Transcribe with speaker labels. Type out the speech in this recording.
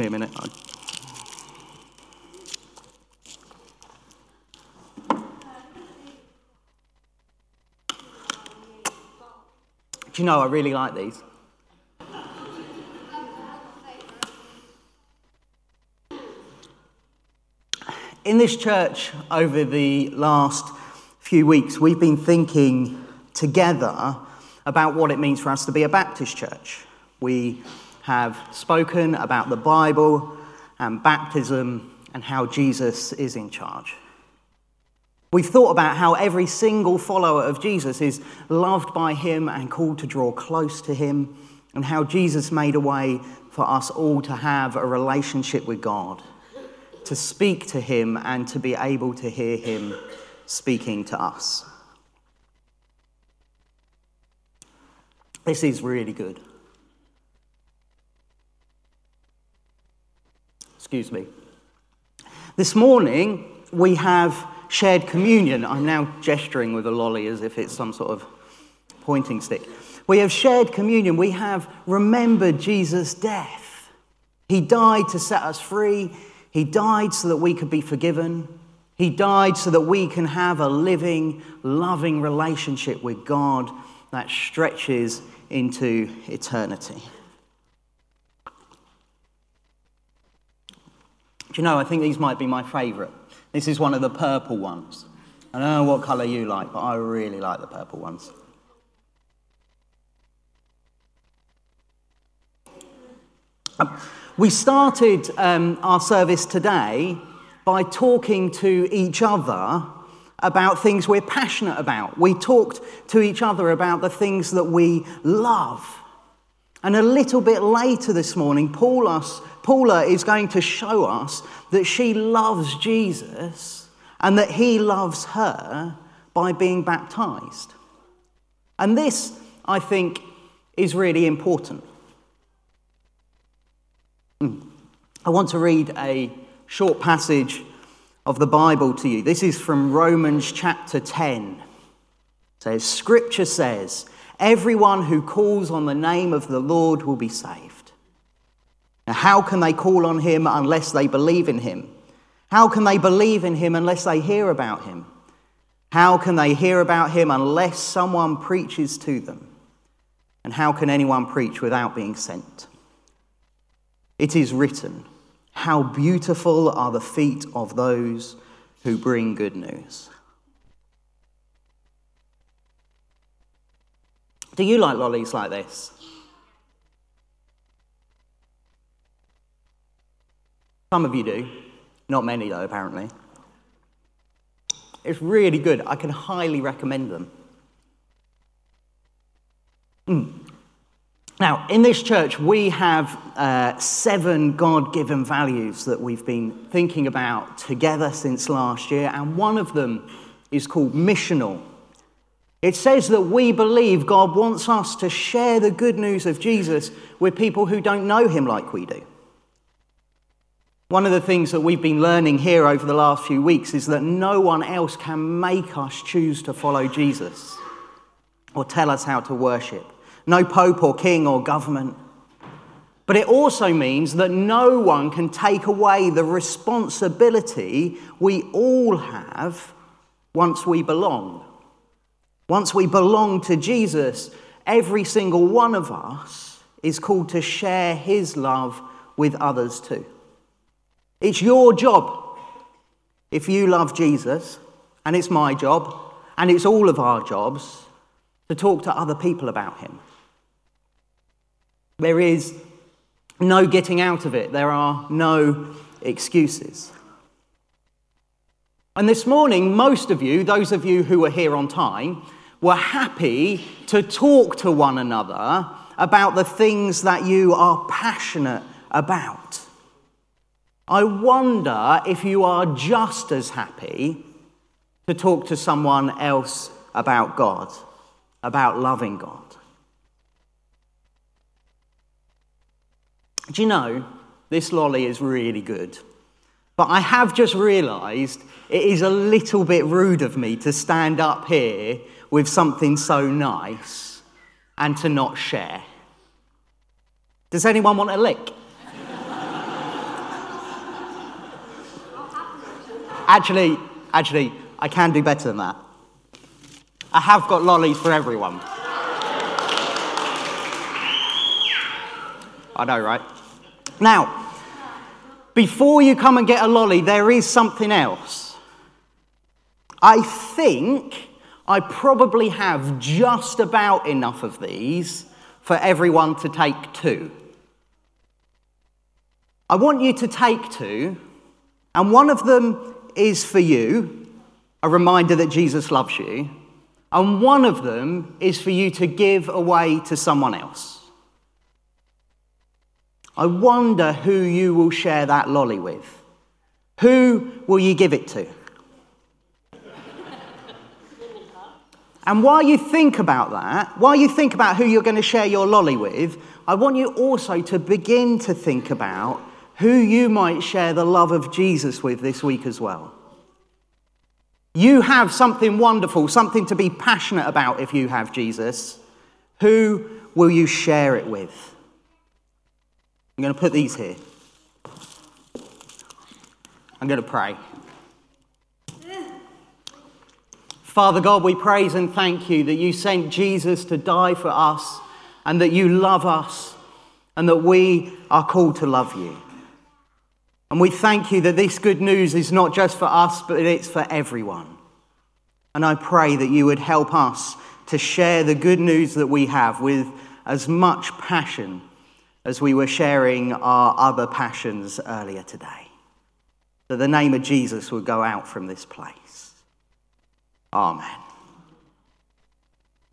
Speaker 1: a minute. Do you know, I really like these. In this church, over the last few weeks, we've been thinking together about what it means for us to be a Baptist church. We have spoken about the Bible and baptism and how Jesus is in charge. We've thought about how every single follower of Jesus is loved by him and called to draw close to him, and how Jesus made a way for us all to have a relationship with God, to speak to him and to be able to hear him speaking to us. This is really good. Excuse me. This morning we have shared communion. I'm now gesturing with a lolly as if it's some sort of pointing stick. We have shared communion. We have remembered Jesus' death. He died to set us free. He died so that we could be forgiven. He died so that we can have a living, loving relationship with God that stretches into eternity. Do you know, I think these might be my favourite. This is one of the purple ones. I don't know what colour you like, but I really like the purple ones. We started our service today by talking to each other about things we're passionate about. We talked to each other about the things that we love. And a little bit later this morning, Paula is going to show us that she loves Jesus and that he loves her by being baptized. And this, I think, is really important. I want to read a short passage of the Bible to you. This is from Romans chapter 10. It says, Scripture says, everyone who calls on the name of the Lord will be saved. Now, how can they call on him unless they believe in him? How can they believe in him unless they hear about him? How can they hear about him unless someone preaches to them? And how can anyone preach without being sent? It is written, how beautiful are the feet of those who bring good news. Do you like lollies like this? Some of you do. Not many though, apparently. It's really good. I can highly recommend them. Now, in this church, we have 7 God-given values that we've been thinking about together since last year, and one of them is called missional. It says that we believe God wants us to share the good news of Jesus with people who don't know him like we do. One of the things that we've been learning here over the last few weeks is that no one else can make us choose to follow Jesus or tell us how to worship. No pope or king or government. But it also means that no one can take away the responsibility we all have once we belong. Once we belong to Jesus, every single one of us is called to share his love with others too. It's your job, if you love Jesus, and it's my job, and it's all of our jobs, to talk to other people about him. There is no getting out of it. There are no excuses. And this morning, most of you, those of you who were here on time, were happy to talk to one another about the things that you are passionate about. I wonder if you are just as happy to talk to someone else about God, about loving God. Do you know, this lolly is really good. But I have just realised it is a little bit rude of me to stand up here with something so nice and to not share. Does anyone want a lick? Actually, I can do better than that. I have got lollies for everyone. I know, right? Now, before you come and get a lolly, there is something else. I think I probably have just about enough of these for everyone to take 2. I want you to take 2, and one of them is for you, a reminder that Jesus loves you, and one of them is for you to give away to someone else. I wonder who you will share that lolly with. Who will you give it to? And while you think about that, while you think about who you're going to share your lolly with, I want you also to begin to think about who you might share the love of Jesus with this week as well. You have something wonderful, something to be passionate about if you have Jesus. Who will you share it with? I'm going to put these here. I'm going to pray. Father God, we praise and thank you that you sent Jesus to die for us and that you love us and that we are called to love you. And we thank you that this good news is not just for us, but it's for everyone. And I pray that you would help us to share the good news that we have with as much passion as we were sharing our other passions earlier today. That the name of Jesus would go out from this place. Amen.